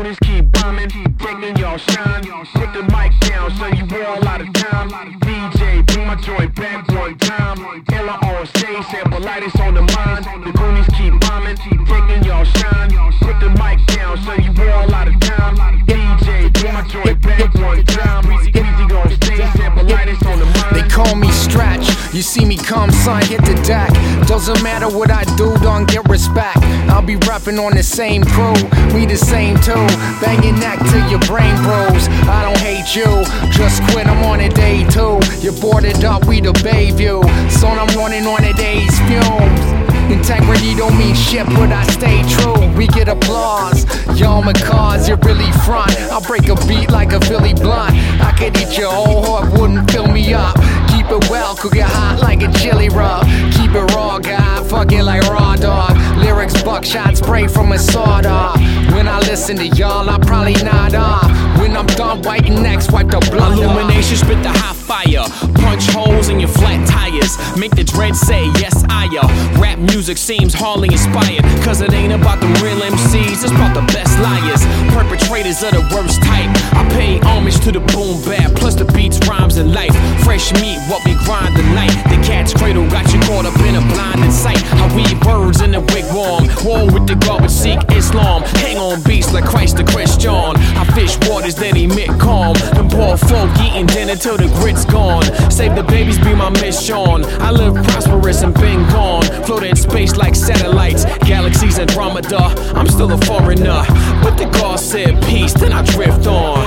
Goonies keep bombing, taking y'all shine. Put the mic down so you all out of time. DJ, bring my joint back one time. Ella on stage, sample lightest on the mind. The Goonies keep bombing, taking y'all shine. Put the mic down so you all out of time. DJ, bring my joint back one time. Easy on stage, sample lightest on the mind. They call me Stretch, you see me come, son, hit the deck. Doesn't matter what I do, don't get respect. I'll be reppin' on the same crew, we the same too. Banging neck till your brain bros. I don't hate you, just quit, I'm on a day two. You're boarded up, we the Bayview. Son, I'm running on a day's fumes. Integrity don't mean shit, but I stay true. We get applause, y'all my cars, you're really front. I'll break a beat like a Philly blunt. I could eat your whole heart, wouldn't fill me up. Keep it well, cook it hot like a chili rub. Keep it raw, guy, fuck it like raw dog. Lyrics buckshot spray from a sawed off. When I listen to y'all, I probably nod off. When I'm done biting necks, wipe the blood Illumination, spit the hot fire. Punch holes in your flat tires. Make the dread say, yes, I Rap music seems hardly inspired, cause it ain't about the real MCs, it's about the best liars. Perpetrators of the worst type. I pay homage to the boom bap, plus the beats, rhymes, and life. Fresh meat, what we grind tonight. The cat's cradle got you caught up in a blinded sight. I weave birds in the wigwam. War with the garbage, seek Islam. Hang on beats like Christ the Christian. I fish waters that emit calm. Them poor folk eating dinner till the grit's gone. Save the babies, be my mission. I live prosperous and been gone. Float in space like satellites, galaxies Andromeda. I'm still a foreigner, but the God said peace, then I drift on.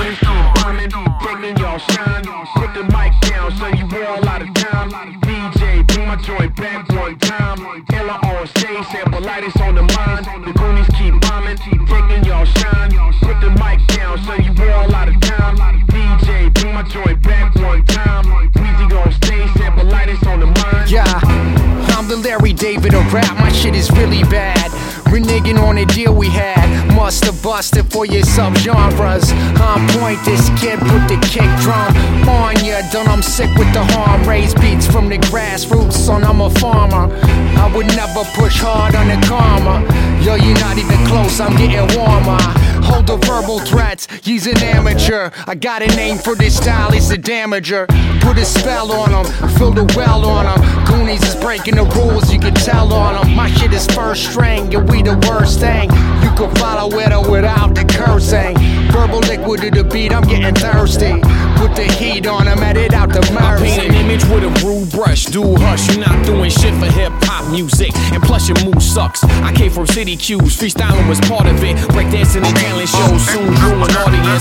Taking y'all shine, put the mic down so you all out of time. DJ, bring my joint back one time. Ella on stage, sample lightest on the mind. The Goonies keep bombing, taking y'all shine. Put the mic down so you all out of time. DJ, bring my joint back one time. Easy on stage, sample lightest on the mind. Yeah, I'm the Larry David of rap, my shit is really bad. Reneging on a deal we had, must have busted for your subgenres. On point, this kid put the kick drum on ya. Done, I'm sick with the harm. Raise beats from the grassroots, son, I'm a farmer. I would never push hard on the karma. Yo, you're not even close, I'm getting warmer. Hold the verbal threats, he's an amateur. I got a name for this style, it's a damager. Put a spell on him, fill the well on him. Goonies is breaking the rules, you can tell on him. My shit is first string, and we the worst thing. You can follow it or without the cursing. Verbal liquid to the beat, I'm getting thirsty. Put the heat on him, edit out the mercy. I paint an image with a rude brush, do hush. You're not doing shit for hip-hop music, and plus your mood sucks. I came from city cues, freestyling was part of it. Breakdancing and talent shows soon grew an audience.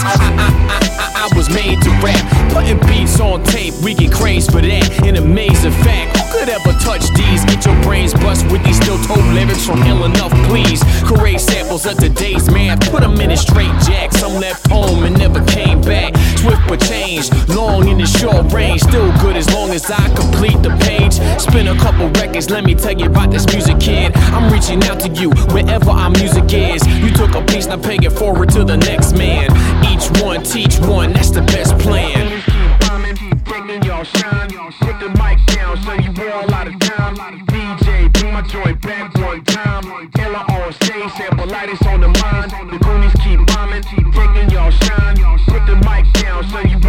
I was made to rap, putting beats on tape, we get crazed for that. An amazing fact, who could ever touch these? Get your brains bust with these still-toed lyrics from Ill Enough, please. Correct samples of today's math, put them in a straight jack. Some left home and never came back. Swift but change, long in the short range. Still good as long as I complete the page. Spin a couple records, let me tell you about this music, kid. I'm reaching out to you wherever our music is. You took a piece, now pay it forward to the next man. Each one, teach one, that's the best plan. Taking y'all shine, put the mic down so you all out of time. DJ, bring my joint back one time. Ella on stage, sample lightest on the mind. The Goonies keep bombing, taking y'all shine. Put the mic down so you